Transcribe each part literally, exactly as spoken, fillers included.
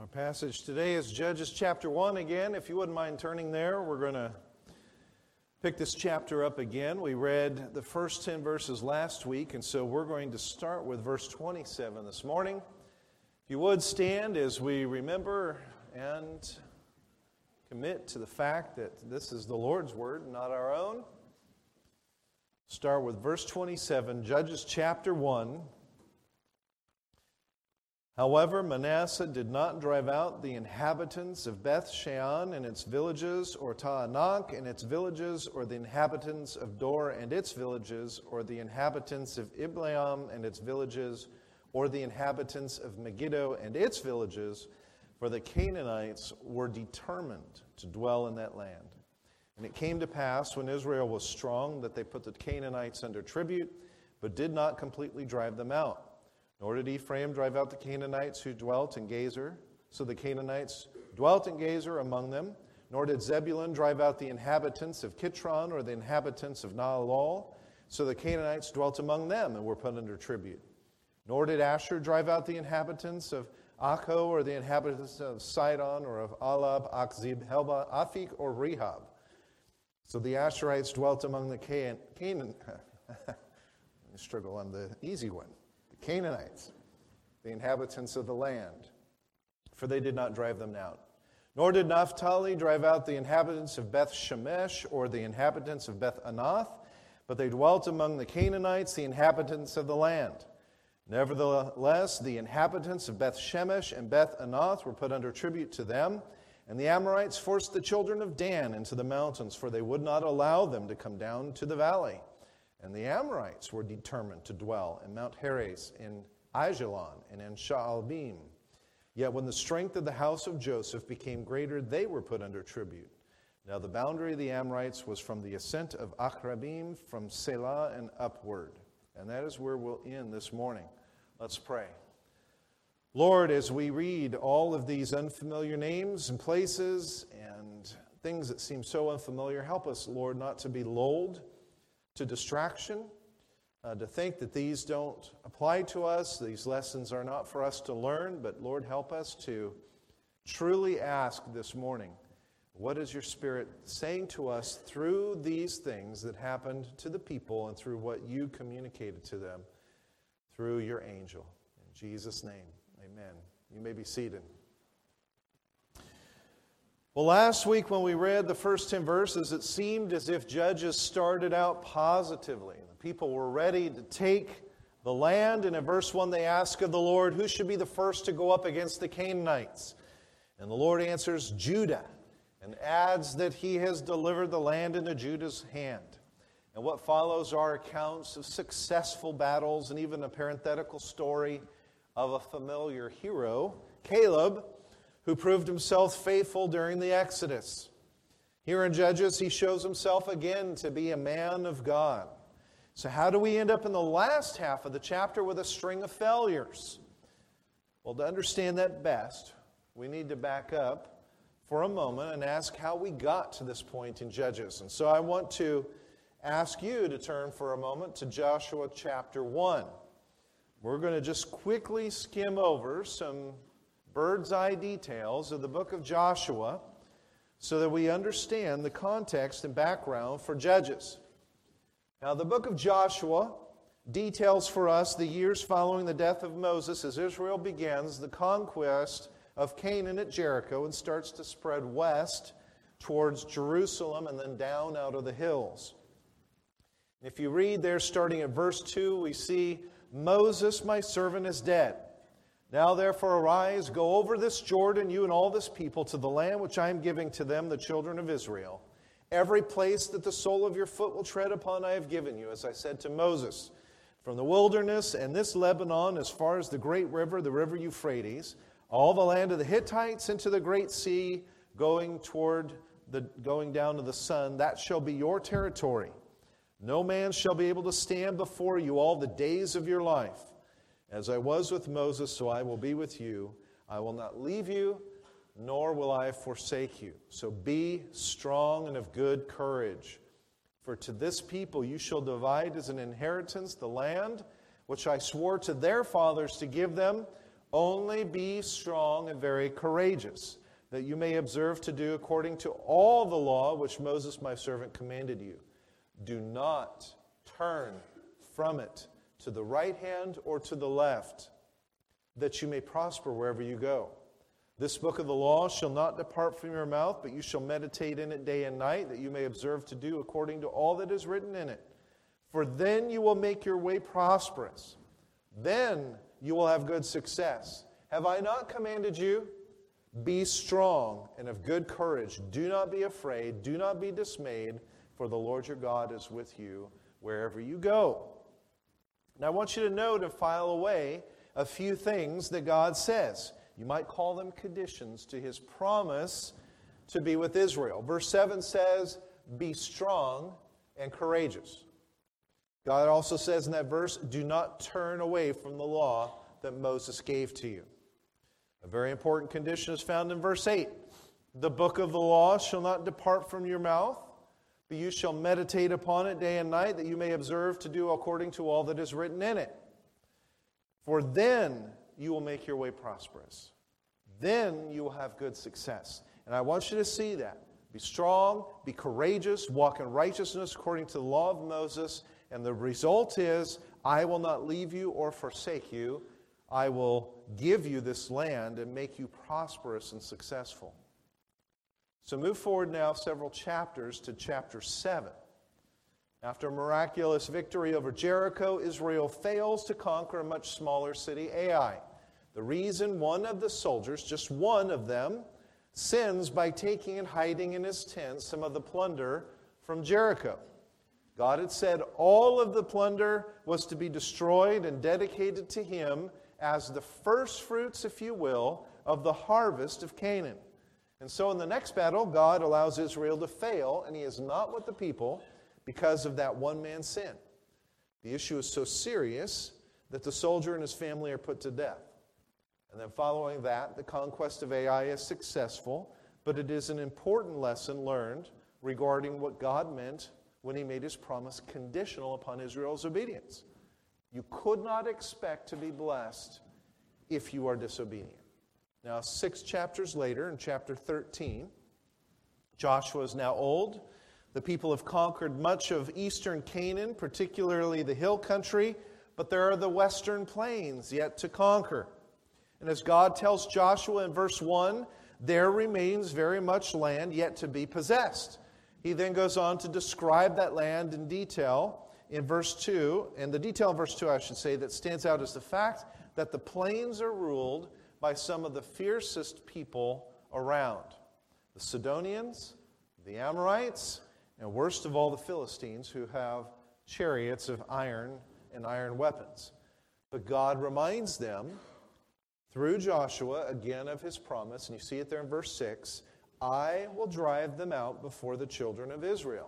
Our passage today is Judges chapter one again. If you wouldn't mind turning there, we're going to pick this chapter up again. We read the first ten verses last week, and so we're going to start with verse twenty-seven this morning. If you would stand as we remember and commit to the fact that this is the Lord's word, not our own. Start with verse twenty-seven, Judges chapter one. However, Manasseh did not drive out the inhabitants of Beth Shean and its villages, or Taanach and its villages, or the inhabitants of Dor and its villages, or the inhabitants of Ibleam and its villages, or the inhabitants of Megiddo and its villages, for the Canaanites were determined to dwell in that land. And it came to pass, when Israel was strong, that they put the Canaanites under tribute, but did not completely drive them out. Nor did Ephraim drive out the Canaanites who dwelt in Gezer. So the Canaanites dwelt in Gezer among them. Nor did Zebulun drive out the inhabitants of Kitron or the inhabitants of Naalol. So the Canaanites dwelt among them and were put under tribute. Nor did Asher drive out the inhabitants of Akko or the inhabitants of Sidon or of Alab, Akzib, Helba, Afik, or Rehob. So the Asherites dwelt among the Can- Canaan. I struggle on the easy one. Canaanites, the inhabitants of the land, for they did not drive them out. Nor did Naphtali drive out the inhabitants of Beth Shemesh or the inhabitants of Beth Anath, but they dwelt among the Canaanites, the inhabitants of the land. Nevertheless, the inhabitants of Beth Shemesh and Beth Anath were put under tribute to them, and the Amorites forced the children of Dan into the mountains, for they would not allow them to come down to the valley. And the Amorites were determined to dwell in Mount Heres, in Aijalon, and in Shaalbim. Yet when the strength of the house of Joseph became greater, they were put under tribute. Now the boundary of the Amorites was from the ascent of Achrabim, from Selah and upward. And that is where we'll end this morning. Let's pray. Lord, as we read all of these unfamiliar names and places and things that seem so unfamiliar, help us, Lord, not to be lulled to distraction, uh, to think that these don't apply to us, these lessons are not for us to learn, but Lord, help us to truly ask this morning, what is your Spirit saying to us through these things that happened to the people and through what you communicated to them through your angel? In Jesus' name, amen. You may be seated. Well, last week when we read the first ten verses, it seemed as if Judges started out positively. The people were ready to take the land, and in verse one they ask of the Lord, who should be the first to go up against the Canaanites? And the Lord answers, Judah, and adds that he has delivered the land into Judah's hand. And what follows are accounts of successful battles and even a parenthetical story of a familiar hero, Caleb, who proved himself faithful during the Exodus. Here in Judges, he shows himself again to be a man of God. So how do we end up in the last half of the chapter with a string of failures? Well, to understand that best, we need to back up for a moment and ask how we got to this point in Judges. And so I want to ask you to turn for a moment to Joshua chapter one. We're going to just quickly skim over some bird's eye details of the book of Joshua so that we understand the context and background for Judges. Now, the book of Joshua details for us the years following the death of Moses as Israel begins the conquest of Canaan at Jericho and starts to spread west towards Jerusalem and then down out of the hills. If you read there starting at verse two, we see, Moses, my servant, is dead. Now therefore arise, go over this Jordan, you and all this people, to the land which I am giving to them, the children of Israel. Every place that the sole of your foot will tread upon I have given you, as I said to Moses. From the wilderness and this Lebanon, as far as the great river, the river Euphrates, all the land of the Hittites into the great sea, going toward the going down to the sun, that shall be your territory. No man shall be able to stand before you all the days of your life. As I was with Moses, so I will be with you. I will not leave you, nor will I forsake you. So be strong and of good courage. For to this people you shall divide as an inheritance the land which I swore to their fathers to give them, Only be strong and very courageous, that you may observe to do according to all the law which Moses my servant commanded you. Do not turn from it to the right hand or to the left, that you may prosper wherever you go. This book of the law shall not depart from your mouth, but you shall meditate in it day and night, that you may observe to do according to all that is written in it. For then you will make your way prosperous. Then you will have good success. Have I not commanded you? Be strong and of good courage. Do not be afraid. Do not be dismayed, for the Lord your God is with you wherever you go. Now I want you to note and file away a few things that God says. You might call them conditions to his promise to be with Israel. Verse seven says, be strong and courageous. God also says in that verse, do not turn away from the law that Moses gave to you. A very important condition is found in verse eight. The book of the law shall not depart from your mouth, but you shall meditate upon it day and night, that you may observe to do according to all that is written in it. For then you will make your way prosperous. Then you will have good success. And I want you to see that. Be strong, be courageous, walk in righteousness according to the law of Moses. And the result is, I will not leave you or forsake you. I will give you this land and make you prosperous and successful. So move forward now several chapters to chapter seven. After a miraculous victory over Jericho, Israel fails to conquer a much smaller city, Ai. The reason one of the soldiers, just one of them, sins by taking and hiding in his tent some of the plunder from Jericho. God had said all of the plunder was to be destroyed and dedicated to him as the first fruits, if you will, of the harvest of Canaan. And so in the next battle, God allows Israel to fail, and he is not with the people because of that one man's sin. The issue is so serious that the soldier and his family are put to death. And then following that, the conquest of Ai is successful, but it is an important lesson learned regarding what God meant when he made his promise conditional upon Israel's obedience. You could not expect to be blessed if you are disobedient. Now, six chapters later, in chapter thirteen, Joshua is now old. The people have conquered much of eastern Canaan, particularly the hill country, but there are the western plains yet to conquer. And as God tells Joshua in verse one, there remains very much land yet to be possessed. He then goes on to describe that land in detail in verse two, and the detail in verse two, I should say, that stands out is the fact that the plains are ruled by some of the fiercest people around. The Sidonians, the Amorites, and worst of all, the Philistines, who have chariots of iron and iron weapons. But God reminds them, through Joshua, again of his promise, and you see it there in verse six, I will drive them out before the children of Israel.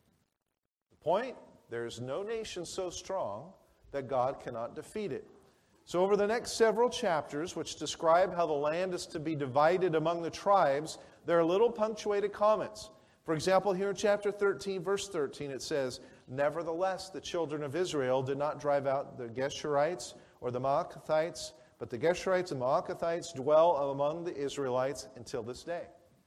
The point, there is no nation so strong that God cannot defeat it. So over the next several chapters, which describe how the land is to be divided among the tribes, there are little punctuated comments. For example, here in chapter thirteen, verse thirteen, it says, nevertheless, the children of Israel did not drive out the Geshurites or the Maacathites, but the Geshurites and Maacathites dwell among the Israelites until this day.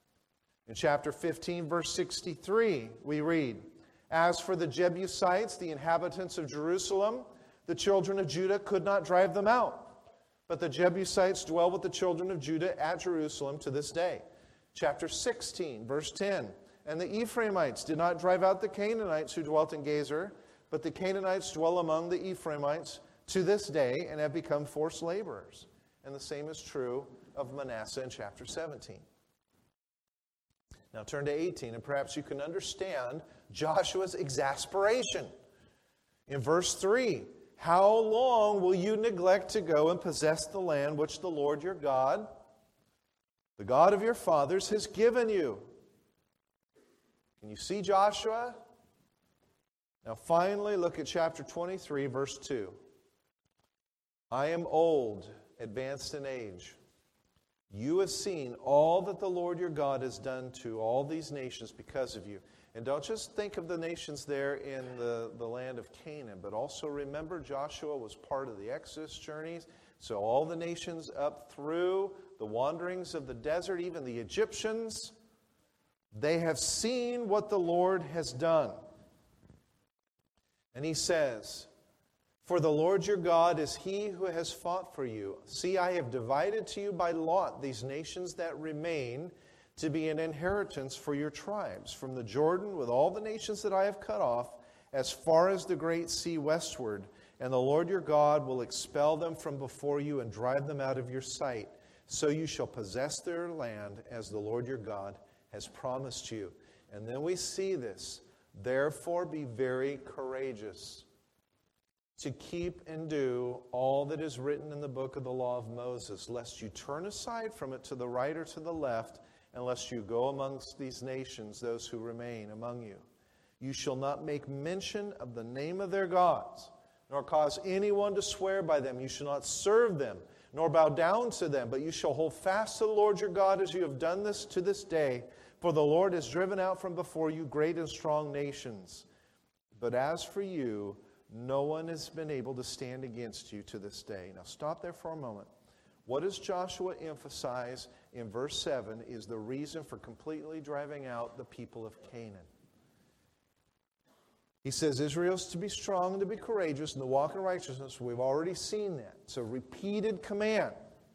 In chapter fifteen, verse sixty-three, we read, as for the Jebusites, the inhabitants of Jerusalem, the children of Judah could not drive them out. But the Jebusites dwell with the children of Judah at Jerusalem to this day. Chapter sixteen, verse ten. And the Ephraimites did not drive out the Canaanites who dwelt in Gezer, but the Canaanites dwell among the Ephraimites to this day and have become forced laborers. And the same is true of Manasseh in chapter seventeen. Now turn to eighteen, and perhaps you can understand Joshua's exasperation. In verse three, how long will you neglect to go and possess the land which the Lord your God, the God of your fathers, has given you? Can you see Joshua? Now finally, look at chapter twenty-three, verse two. I am old, advanced in age. You have seen all that the Lord your God has done to all these nations because of you. And don't just think of the nations there in the, the land of Canaan, but also remember Joshua was part of the Exodus journeys. So all the nations up through the wanderings of the desert, even the Egyptians, they have seen what the Lord has done. And he says, for the Lord your God is he who has fought for you. See, I have divided to you by lot these nations that remain to be an inheritance for your tribes, from the Jordan with all the nations that I have cut off, as far as the great sea westward. And the Lord your God will expel them from before you and drive them out of your sight. So you shall possess their land as the Lord your God has promised you. And then we see this. Therefore be very courageous to keep and do all that is written in the book of the law of Moses, lest you turn aside from it to the right or to the left, unless you go amongst these nations, those who remain among you. You shall not make mention of the name of their gods, nor cause anyone to swear by them. You shall not serve them, nor bow down to them, but you shall hold fast to the Lord your God as you have done this to this day. For the Lord has driven out from before you great and strong nations. But as for you, no one has been able to stand against you to this day. Now stop there for a moment. What does Joshua emphasize in verse seven is the reason for completely driving out the people of Canaan. He says Israel's to be strong and to be courageous and to walk in righteousness. We've already seen that. It's a repeated command.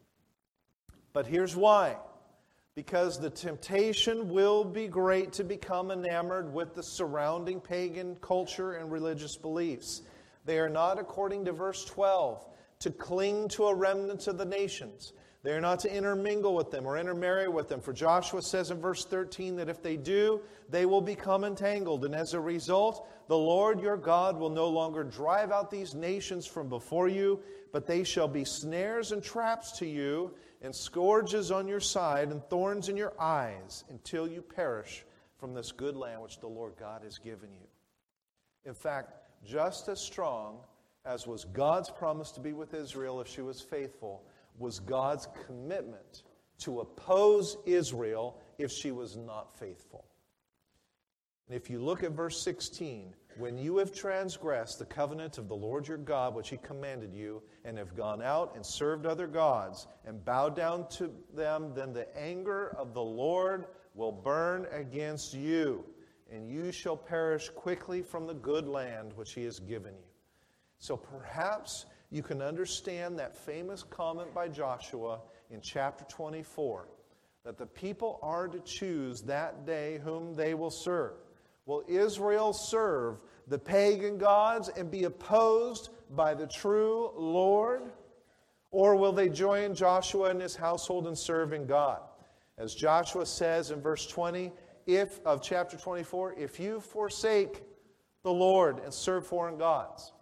But here's why. Because the temptation will be great to become enamored with the surrounding pagan culture and religious beliefs. They are not, according to verse twelve, to cling to a remnant of the nations. They are not to intermingle with them or intermarry with them. For Joshua says in verse thirteen that if they do, they will become entangled. And as a result, the Lord your God will no longer drive out these nations from before you, but they shall be snares and traps to you, and scourges on your side, and thorns in your eyes, until you perish from this good land which the Lord God has given you. In fact, just as strong as was God's promise to be with Israel if she was faithful, was God's commitment to oppose Israel if she was not faithful. And if you look at verse sixteen, when you have transgressed the covenant of the Lord your God, which he commanded you, and have gone out and served other gods, and bowed down to them, then the anger of the Lord will burn against you, and you shall perish quickly from the good land which he has given you. So perhaps you can understand that famous comment by Joshua in chapter twenty-four, that the people are to choose that day whom they will serve. Will Israel serve the pagan gods and be opposed by the true Lord? Or will they join Joshua and his household in serving God? As Joshua says in verse twenty if of chapter twenty-four, if you forsake the Lord and serve foreign gods,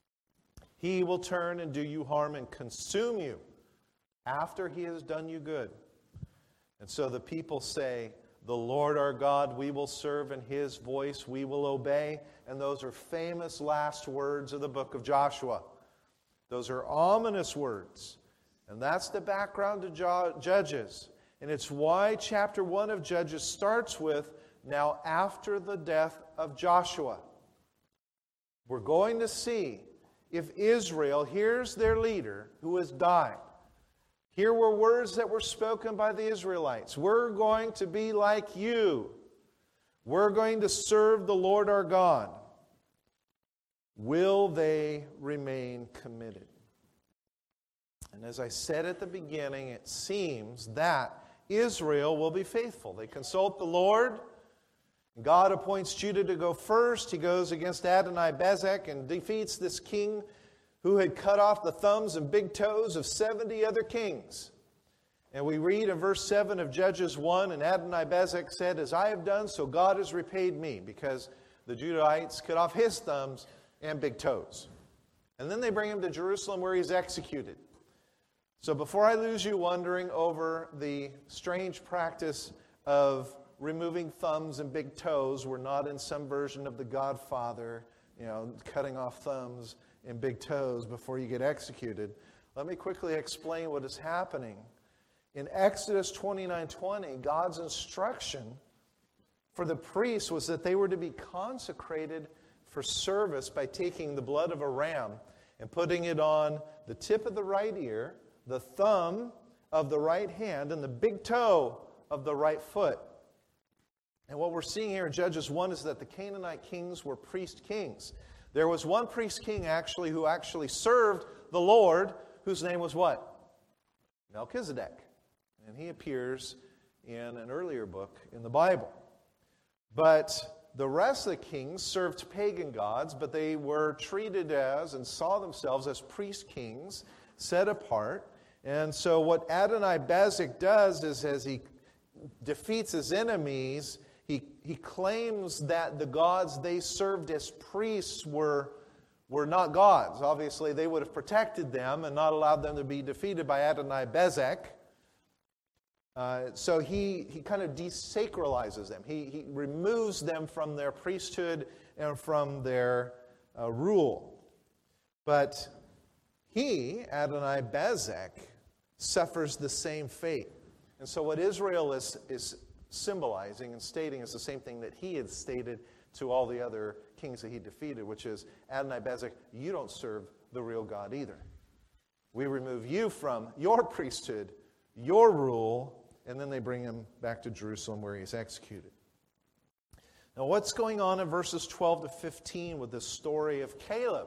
he will turn and do you harm and consume you after he has done you good. And so the people say, the Lord our God we will serve, and his voice we will obey. And those are famous last words of the book of Joshua. Those are ominous words. And that's the background to jo- Judges. And it's why chapter one of Judges starts with, now after the death of Joshua. We're going to see if Israel hears their leader who has died. Here were words that were spoken by the Israelites. We're going to be like you. We're going to serve the Lord our God. Will they remain committed? And as I said at the beginning, it seems that Israel will be faithful. They consult the Lord. God appoints Judah to go first. He goes against Adonai-Bezek and defeats this king who had cut off the thumbs and big toes of seventy other kings. And we read in verse seven of Judges one, and Adonai-Bezek said, as I have done, so God has repaid me, because the Judahites cut off his thumbs and big toes. And then they bring him to Jerusalem where he's executed. So before I lose you wondering over the strange practice of removing thumbs and big toes, we're not in some version of The Godfather, you know, cutting off thumbs and big toes before you get executed. Let me quickly explain what is happening. In Exodus twenty-nine twenty, God's instruction for the priests was that they were to be consecrated for service by taking the blood of a ram and putting it on the tip of the right ear, the thumb of the right hand, and the big toe of the right foot. And what we're seeing here in Judges one is that the Canaanite kings were priest kings. There was one priest king actually who actually served the Lord, whose name was what? Melchizedek. And he appears in an earlier book in the Bible. But the rest of the kings served pagan gods, but they were treated as and saw themselves as priest kings, set apart. And so what Adonai-Bezek does is, as he defeats his enemies, he, he claims that the gods they served as priests were, were not gods. Obviously, they would have protected them and not allowed them to be defeated by Adonai-Bezek. Uh, so he, he kind of desacralizes them. He, he removes them from their priesthood and from their uh, rule. But he, Adonai-Bezek, suffers the same fate. And so what Israel is, is symbolizing and stating is the same thing that he had stated to all the other kings that he defeated, which is, Adonai-Bezek, you don't serve the real God either. We remove you from your priesthood, your rule, and then they bring him back to Jerusalem where he's executed. Now, what's going on in verses twelve to fifteen with this story of Caleb?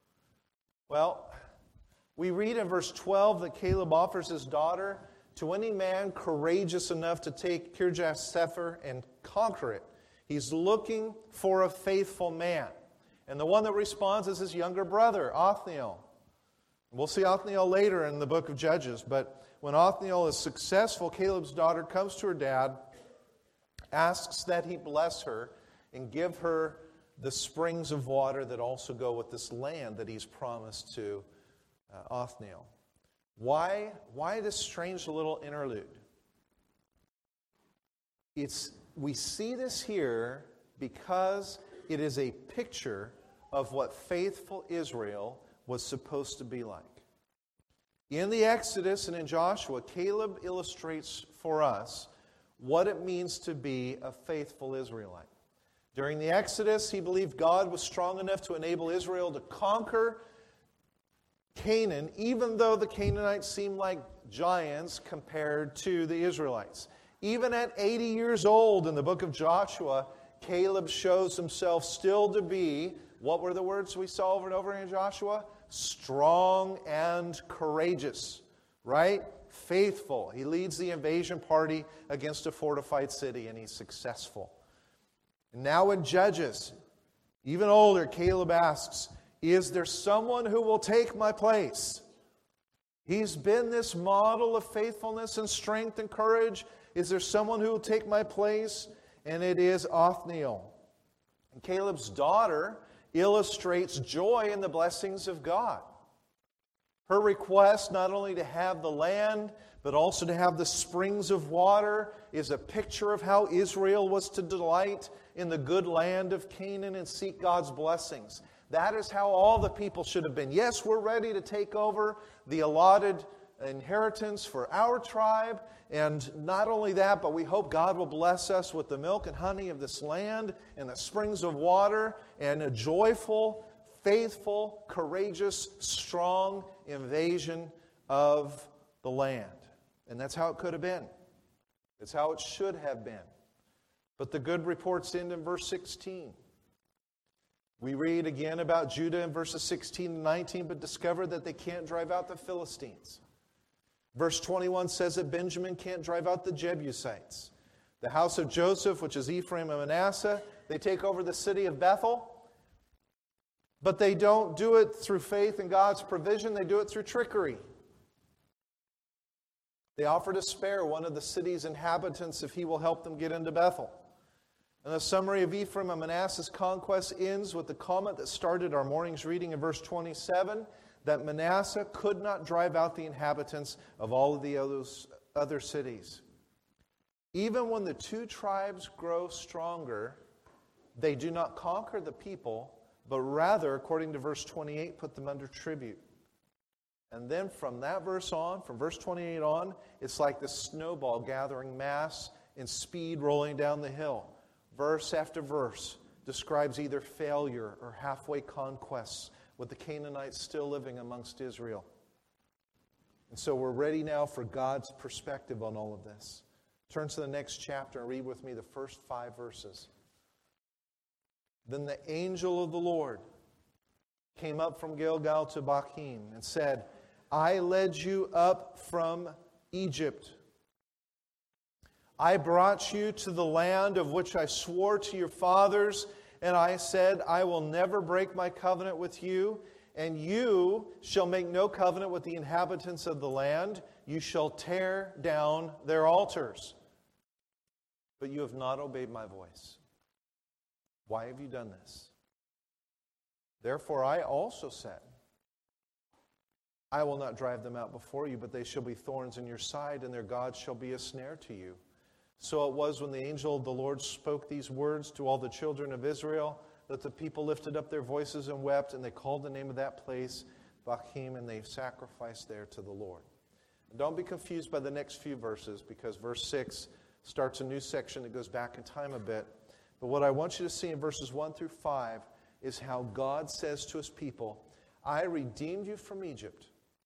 Well, we read in verse twelve that Caleb offers his daughter to any man courageous enough to take Kirjath-Sepher and conquer it. He's looking for a faithful man. And the one that responds is his younger brother, Othniel. We'll see Othniel later in the book of Judges, but when Othniel is successful, Caleb's daughter comes to her dad, asks that he bless her and give her the springs of water that also go with this land that he's promised to uh, Othniel. Why, why this strange little interlude? It's, we see this here because it is a picture of what faithful Israel was supposed to be like. In the Exodus and in Joshua, Caleb illustrates for us what it means to be a faithful Israelite. During the Exodus, he believed God was strong enough to enable Israel to conquer Canaan, even though the Canaanites seemed like giants compared to the Israelites. Even at eighty years old in the book of Joshua, Caleb shows himself still to be, what were the words we saw over and over in Joshua? Strong and courageous, right? Faithful. He leads the invasion party against a fortified city, and he's successful. And now in Judges, even older, Caleb asks, is there someone who will take my place? He's been this model of faithfulness and strength and courage. Is there someone who will take my place? And it is Othniel. And Caleb's daughter illustrates joy in the blessings of God. Her request not only to have the land, but also to have the springs of water, is a picture of how Israel was to delight in the good land of Canaan and seek God's blessings. That is how all the people should have been. Yes, we're ready to take over the allotted inheritance for our tribe. And not only that, but we hope God will bless us with the milk and honey of this land and the springs of water and a joyful, faithful, courageous, strong invasion of the land. And that's how it could have been. It's how it should have been. But the good reports end in verse sixteen. We read again about Judah in verses sixteen and nineteen, but discover that they can't drive out the Philistines. Verse twenty-one says that Benjamin can't drive out the Jebusites. The house of Joseph, which is Ephraim and Manasseh, they take over the city of Bethel. But they don't do it through faith in God's provision. They do it through trickery. They offer to spare one of the city's inhabitants if he will help them get into Bethel. And the summary of Ephraim and Manasseh's conquest ends with the comment that started our morning's reading in verse twenty-seven, that Manasseh could not drive out the inhabitants of all of the other cities. Even when the two tribes grow stronger, they do not conquer the people, but rather, according to verse twenty-eight, put them under tribute. And then from that verse on, from verse twenty-eight on, it's like the snowball gathering mass and speed rolling down the hill. Verse after verse describes either failure or halfway conquests, with the Canaanites still living amongst Israel. And so we're ready now for God's perspective on all of this. Turn to the next chapter and read with me the first five verses. Then the angel of the Lord came up from Gilgal to Bochim and said, I led you up from Egypt. I brought you to the land of which I swore to your fathers, and I said, I will never break my covenant with you, and you shall make no covenant with the inhabitants of the land. You shall tear down their altars. But you have not obeyed my voice. Why have you done this? Therefore I also said, I will not drive them out before you, but they shall be thorns in your side, and their gods shall be a snare to you. So it was when the angel of the Lord spoke these words to all the children of Israel, that the people lifted up their voices and wept, and they called the name of that place Bochim, and they sacrificed there to the Lord. And don't be confused by the next few verses, because verse six starts a new section that goes back in time a bit. But what I want you to see in verses one through five is how God says to his people, I redeemed you from Egypt.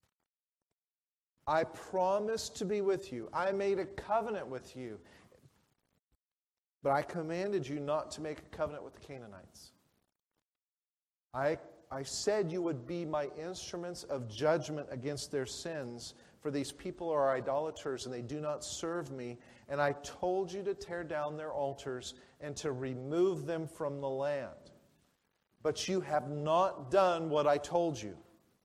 I promised to be with you. I made a covenant with you. But I commanded you not to make a covenant with the Canaanites. I, I said you would be my instruments of judgment against their sins, for these people are idolaters and they do not serve me. And I told you to tear down their altars and to remove them from the land. But you have not done what I told you.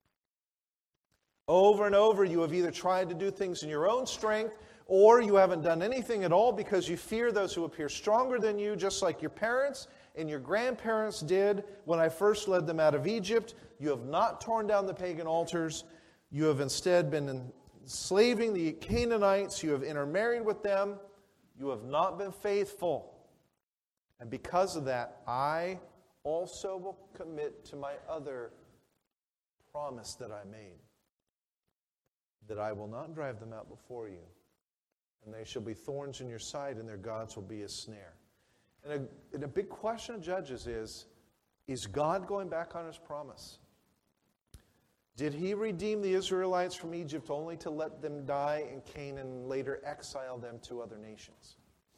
Over and over, you have either tried to do things in your own strength, or you haven't done anything at all because you fear those who appear stronger than you, just like your parents and your grandparents did when I first led them out of Egypt. You have not torn down the pagan altars. You have instead been enslaving the Canaanites. You have intermarried with them. You have not been faithful. And because of that, I also will commit to my other promise that I made, that I will not drive them out before you. And they shall be thorns in your side, and their gods will be a snare. And a, and a big question of Judges is, is God going back on his promise? Did he redeem the Israelites from Egypt only to let them die in Canaan and later exile them to other nations?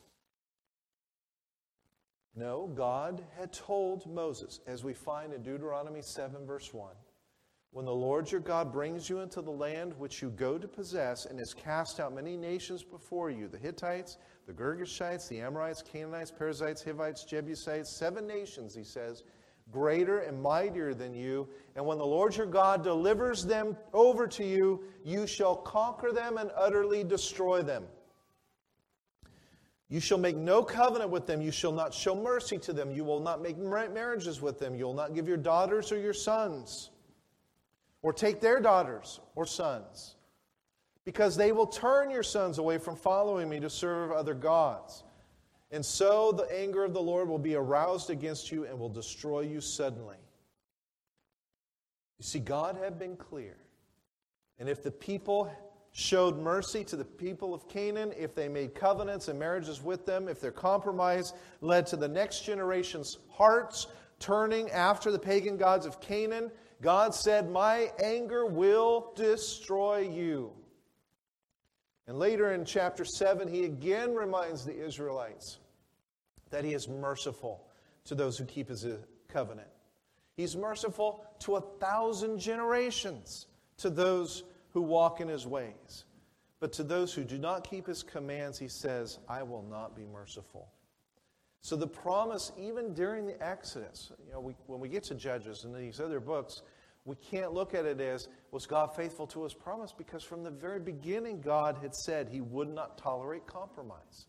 No, God had told Moses, as we find in Deuteronomy seven, verse one, when the Lord your God brings you into the land which you go to possess and has cast out many nations before you, the Hittites, the Girgashites, the Amorites, Canaanites, Perizzites, Hivites, Jebusites, seven nations, he says, greater and mightier than you. And when the Lord your God delivers them over to you, you shall conquer them and utterly destroy them. You shall make no covenant with them. You shall not show mercy to them. You will not make marriages with them. You will not give your daughters or your sons, or take their daughters or sons, because they will turn your sons away from following me to serve other gods. And so the anger of the Lord will be aroused against you and will destroy you suddenly. You see, God had been clear. And if the people showed mercy to the people of Canaan, if they made covenants and marriages with them, if their compromise led to the next generation's hearts turning after the pagan gods of Canaan, God said, my anger will destroy you. And later in chapter seven, he again reminds the Israelites that he is merciful to those who keep his covenant. He's merciful to a thousand generations to those who walk in his ways. But to those who do not keep his commands, he says, I will not be merciful. So the promise, even during the Exodus, you know, we, when we get to Judges and these other books, we can't look at it as, was God faithful to his promise? Because from the very beginning, God had said he would not tolerate compromise.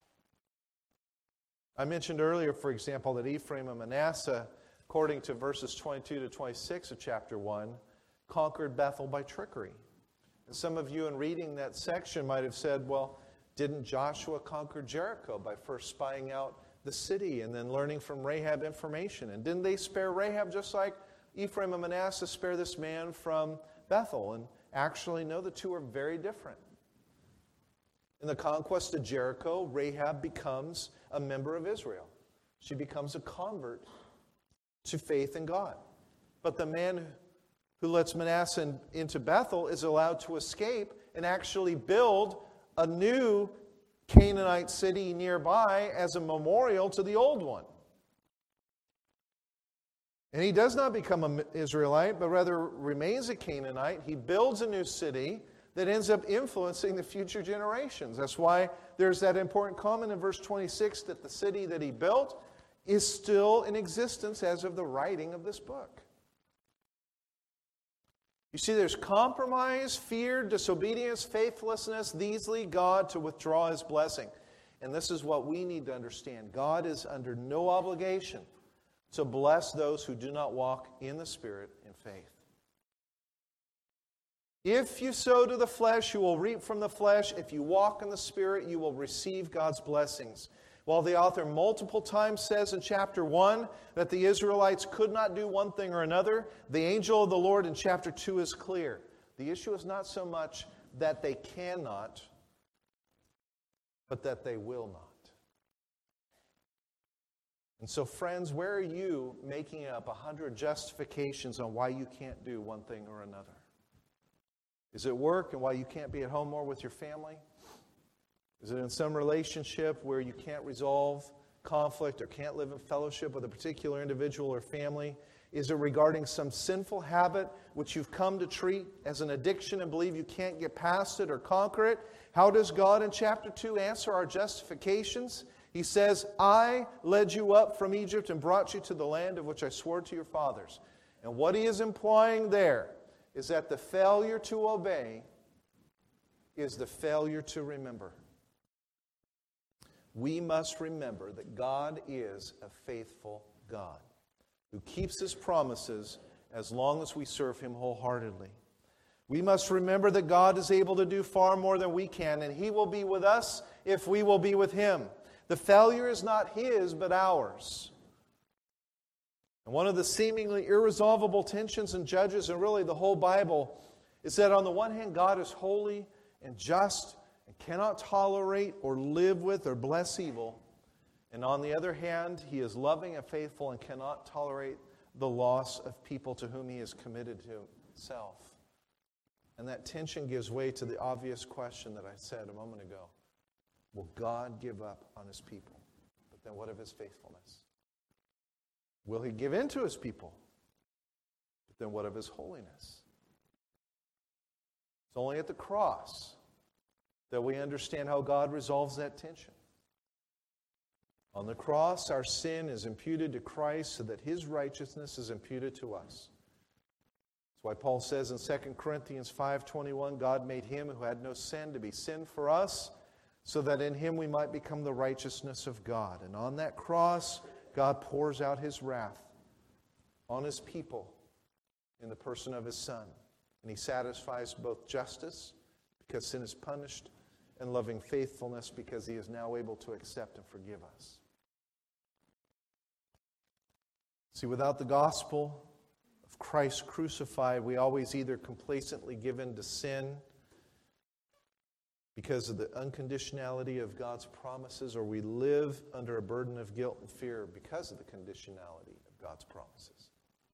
I mentioned earlier, for example, that Ephraim and Manasseh, according to verses twenty-two to twenty-six of chapter one, conquered Bethel by trickery. And some of you in reading that section might have said, well, didn't Joshua conquer Jericho by first spying out the city and then learning from Rahab information? And didn't they spare Rahab just like Ephraim and Manasseh spare this man from Bethel? And actually, no, the two are very different. In the conquest of Jericho, Rahab becomes a member of Israel. She becomes a convert to faith in God. But the man who lets Manasseh in, into Bethel, is allowed to escape and actually build a new Canaanite city nearby as a memorial to the old one. And he does not become an Israelite, but rather remains a Canaanite. He builds a new city that ends up influencing the future generations. That's why there's that important comment in verse twenty-six that the city that he built is still in existence as of the writing of this book. You see, there's compromise, fear, disobedience, faithlessness. These lead God to withdraw His blessing. And this is what we need to understand. God is under no obligation to bless those who do not walk in the Spirit in faith. If you sow to the flesh, you will reap from the flesh. If you walk in the Spirit, you will receive God's blessings. While the author multiple times says in chapter one that the Israelites could not do one thing or another, the angel of the Lord in chapter two is clear. The issue is not so much that they cannot, but that they will not. And so, friends, where are you making up a hundred justifications on why you can't do one thing or another? Is it work and why you can't be at home more with your family? Is it in some relationship where you can't resolve conflict or can't live in fellowship with a particular individual or family? Is it regarding some sinful habit which you've come to treat as an addiction and believe you can't get past it or conquer it? How does God in chapter two answer our justifications? He says, I led you up from Egypt and brought you to the land of which I swore to your fathers. And what he is implying there is that the failure to obey is the failure to remember. We must remember that God is a faithful God who keeps His promises as long as we serve Him wholeheartedly. We must remember that God is able to do far more than we can, and He will be with us if we will be with Him. The failure is not His, but ours. And one of the seemingly irresolvable tensions in Judges, and really the whole Bible, is that on the one hand, God is holy and just and cannot tolerate or live with or bless evil. And on the other hand, He is loving and faithful and cannot tolerate the loss of people to whom He is committed to Himself. And that tension gives way to the obvious question that I said a moment ago. Will God give up on His people? But then what of His faithfulness? Will He give in to His people? But then what of His holiness? It's only at the cross that we understand how God resolves that tension. On the cross, our sin is imputed to Christ so that His righteousness is imputed to us. That's why Paul says in Second Corinthians five twenty-one, God made Him who had no sin to be sin for us, so that in Him we might become the righteousness of God. And on that cross, God pours out His wrath on His people in the person of His Son. And He satisfies both justice, because sin is punished, and loving faithfulness, because He is now able to accept and forgive us. See, without the gospel of Christ crucified, we always either complacently give in to sin because of the unconditionality of God's promises, or we live under a burden of guilt and fear because of the conditionality of God's promises.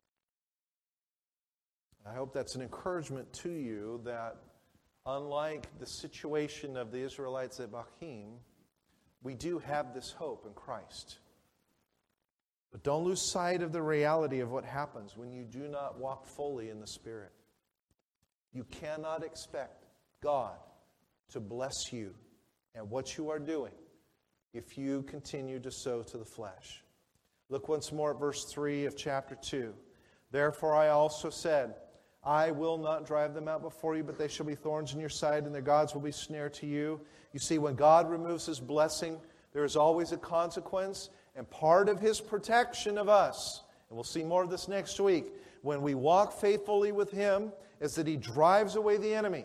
I hope that's an encouragement to you that unlike the situation of the Israelites at Bachim, we do have this hope in Christ. But don't lose sight of the reality of what happens when you do not walk fully in the Spirit. You cannot expect God to bless you and what you are doing if you continue to sow to the flesh. Look once more at verse three of chapter two. Therefore I also said, I will not drive them out before you, but they shall be thorns in your side, and their gods will be snare to you. You see, when God removes His blessing, there is always a consequence, and part of His protection of us, and we'll see more of this next week, when we walk faithfully with Him, is that He drives away the enemy.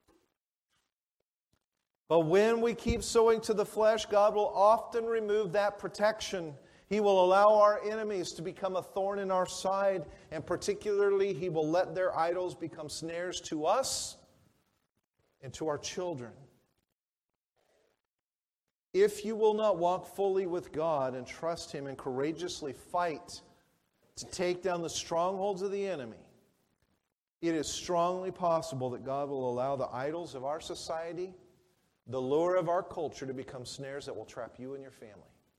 But when we keep sowing to the flesh, God will often remove that protection. He will allow our enemies to become a thorn in our side, and particularly He will let their idols become snares to us and to our children. If you will not walk fully with God and trust Him and courageously fight to take down the strongholds of the enemy, it is strongly possible that God will allow the idols of our society, the lure of our culture, to become snares that will trap you and your family.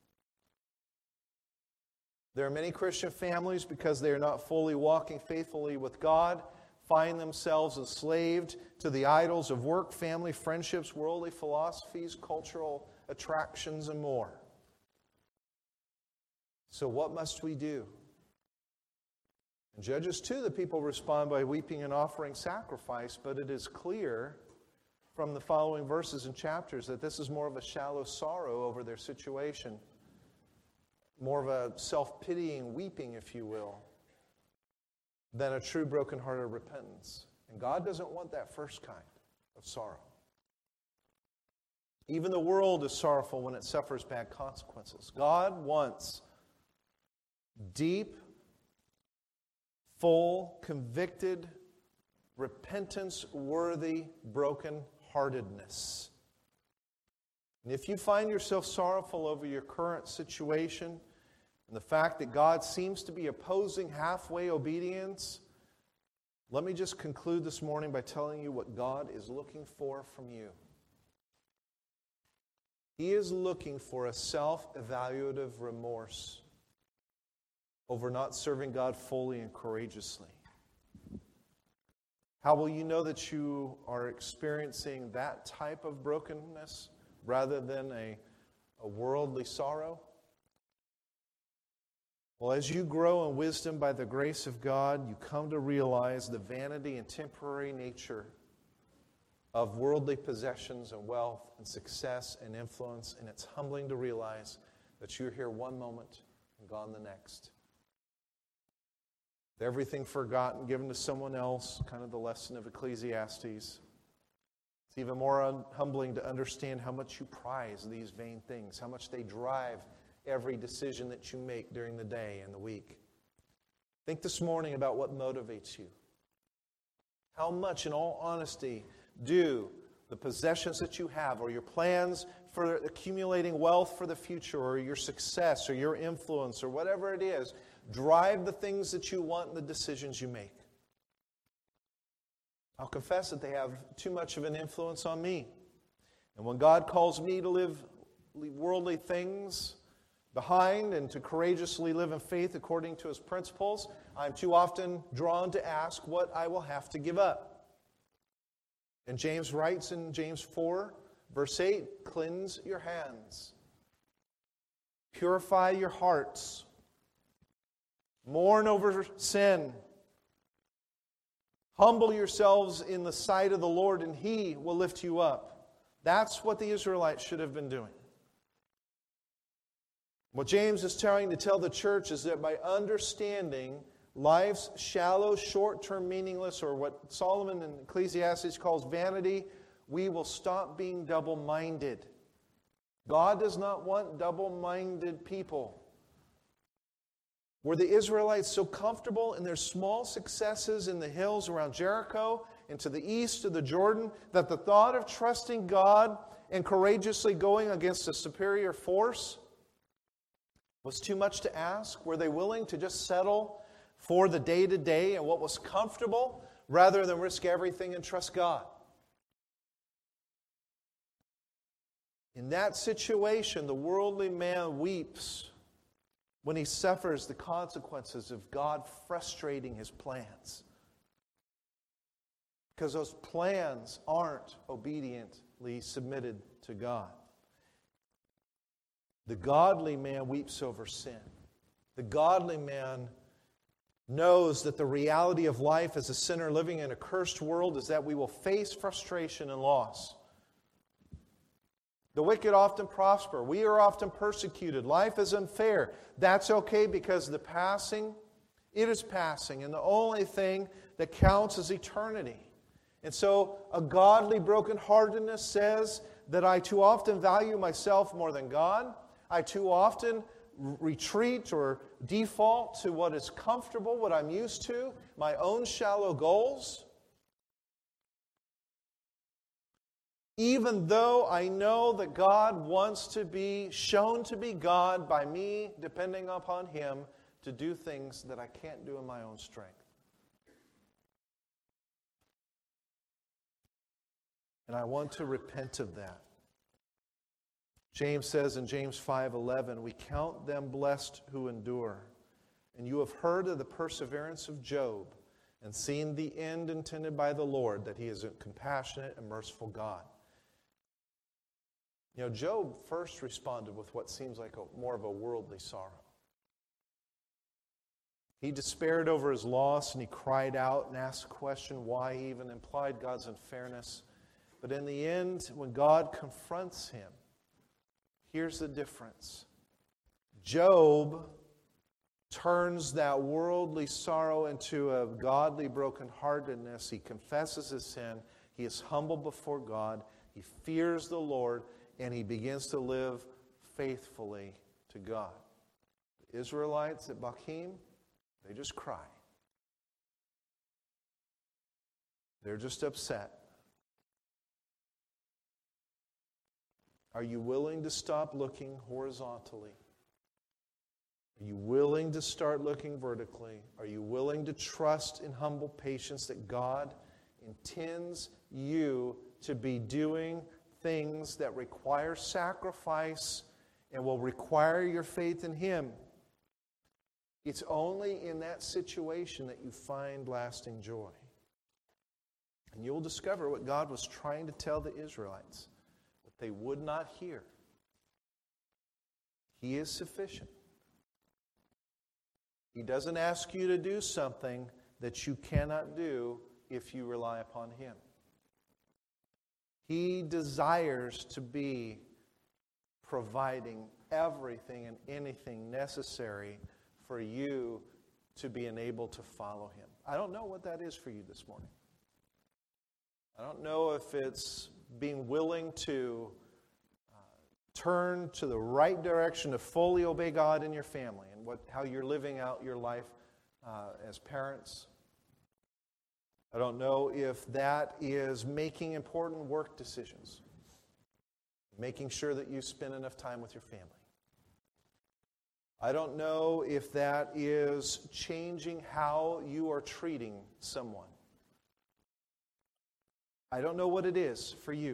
There are many Christian families, because they are not fully walking faithfully with God, find themselves enslaved to the idols of work, family, friendships, worldly philosophies, cultural attractions, and more. So what must we do? In Judges two, the people respond by weeping and offering sacrifice, but it is clear from the following verses and chapters that this is more of a shallow sorrow over their situation, more of a self-pitying weeping, if you will, than a true broken-hearted repentance. And God doesn't want that first kind of sorrow. Even the world is sorrowful when it suffers bad consequences. God wants deep, full, convicted, repentance-worthy broken-heartedness. And if you find yourself sorrowful over your current situation and the fact that God seems to be opposing halfway obedience, let me just conclude this morning by telling you what God is looking for from you. He is looking for a self-evaluative remorse over not serving God fully and courageously. How will you know that you are experiencing that type of brokenness rather than a, a worldly sorrow? Well, as you grow in wisdom by the grace of God, you come to realize the vanity and temporary nature of worldly possessions and wealth and success and influence, and it's humbling to realize that you're here one moment and gone the next. Everything forgotten, given to someone else, kind of the lesson of Ecclesiastes. It's even more un- humbling to understand how much you prize these vain things, how much they drive every decision that you make during the day and the week. Think this morning about what motivates you. How much, in all honesty, do the possessions that you have, or your plans for accumulating wealth for the future, or your success, or your influence, or whatever it is, drive the things that you want and the decisions you make? I'll confess that they have too much of an influence on me. And when God calls me to live leave worldly things behind and to courageously live in faith according to His principles, I'm too often drawn to ask what I will have to give up. And James writes in James four, verse eight, cleanse your hands, purify your hearts, mourn over sin. Humble yourselves in the sight of the Lord, and He will lift you up. That's what the Israelites should have been doing. What James is trying to tell the church is that by understanding life's shallow, short-term, meaningless, or what Solomon in Ecclesiastes calls vanity, we will stop being double-minded. God does not want double-minded people. Were the Israelites so comfortable in their small successes in the hills around Jericho and to the east of the Jordan that the thought of trusting God and courageously going against a superior force was too much to ask? Were they willing to just settle for the day-to-day and what was comfortable rather than risk everything and trust God? In that situation, the worldly man weeps when he suffers the consequences of God frustrating his plans. Because those plans aren't obediently submitted to God. The godly man weeps over sin. The godly man knows that the reality of life as a sinner living in a cursed world is that we will face frustration and loss. The wicked often prosper. We are often persecuted. Life is unfair. That's okay because the passing, it is passing. And the only thing that counts is eternity. And so a godly brokenheartedness says that I too often value myself more than God. I too often retreat or default to what is comfortable, what I'm used to, my own shallow goals. Even though I know that God wants to be shown to be God by me depending upon Him to do things that I can't do in my own strength. And I want to repent of that. James says in James five eleven, we count them blessed who endure. And you have heard of the perseverance of Job and seen the end intended by the Lord, that he is a compassionate and merciful God. You know, Job first responded with what seems like a, more of a worldly sorrow. He despaired over his loss and he cried out and asked the question why. He even implied God's unfairness. But in the end, when God confronts him, here's the difference. Job turns that worldly sorrow into a godly brokenheartedness. He confesses his sin. He is humble before God. He fears the Lord. And he begins to live faithfully to God. The Israelites at Bochim, they just cry. They're just upset. Are you willing to stop looking horizontally? Are you willing to start looking vertically? Are you willing to trust in humble patience that God intends you to be doing things that require sacrifice and will require your faith in Him? It's only in that situation that you find lasting joy. And you'll discover what God was trying to tell the Israelites, but they would not hear. He is sufficient. He doesn't ask you to do something that you cannot do if you rely upon Him. He desires to be providing everything and anything necessary for you to be enabled to follow Him. I don't know what that is for you this morning. I don't know if it's being willing to uh, turn to the right direction to fully obey God in your family and what how you're living out your life uh, as parents. I don't know if that is making important work decisions, making sure that you spend enough time with your family. I don't know if that is changing how you are treating someone. I don't know what it is for you.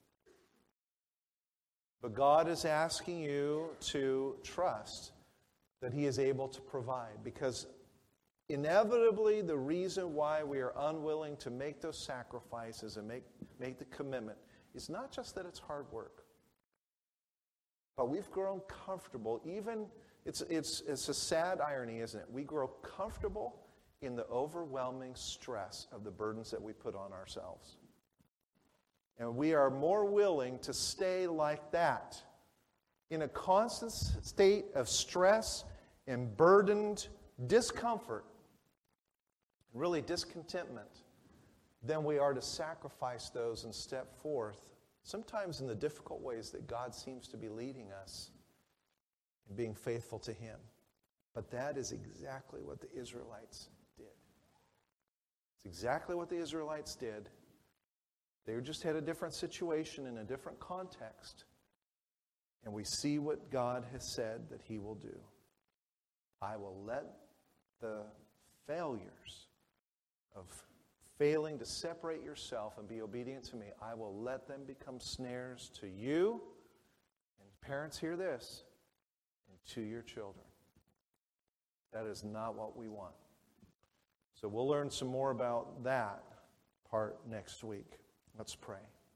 But God is asking you to trust that He is able to provide, because inevitably the reason why we are unwilling to make those sacrifices and make, make the commitment is not just that it's hard work, but we've grown comfortable. Even it's it's it's a sad irony, isn't it? We grow comfortable in the overwhelming stress of the burdens that we put on ourselves. And we are more willing to stay like that, in a constant state of stress and burdened discomfort, really discontentment, than we are to sacrifice those and step forth, sometimes in the difficult ways that God seems to be leading us in being faithful to Him. But that is exactly what the Israelites did. It's exactly what the Israelites did. They just had a different situation in a different context. And we see what God has said that He will do. I will let the failures of failing to separate yourself and be obedient to me, I will let them become snares to you. And parents, hear this, and to your children. That is not what we want. So we'll learn some more about that part next week. Let's pray.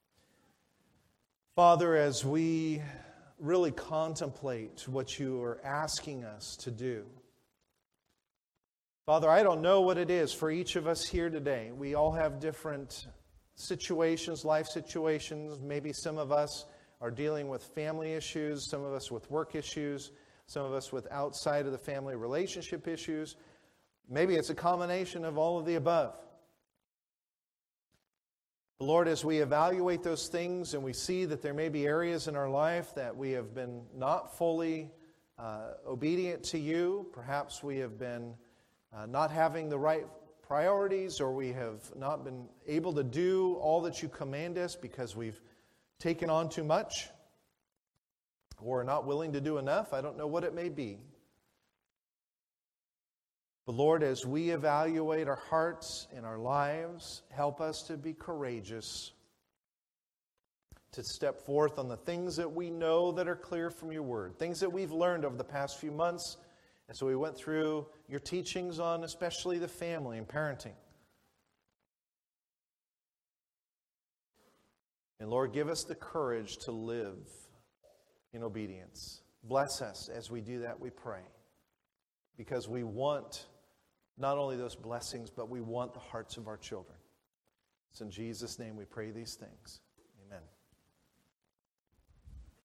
Father, as we really contemplate what you are asking us to do, Father, I don't know what it is for each of us here today. We all have different situations, life situations. Maybe some of us are dealing with family issues, some of us with work issues, some of us with outside of the family relationship issues. Maybe it's a combination of all of the above. Lord, as we evaluate those things and we see that there may be areas in our life that we have been not fully uh, obedient to you, perhaps we have been uh, not having the right priorities, or we have not been able to do all that you command us because we've taken on too much or are not willing to do enough. I don't know what it may be. But Lord, as we evaluate our hearts and our lives, help us to be courageous. to step forth on the things that we know that are clear from your word, things that we've learned over the past few months. And so we went through your teachings on especially the family and parenting. And Lord, give us the courage to live in obedience. Bless us as we do that, we pray. Because we want not only those blessings, but we want the hearts of our children. It's in Jesus' name we pray these things. Amen.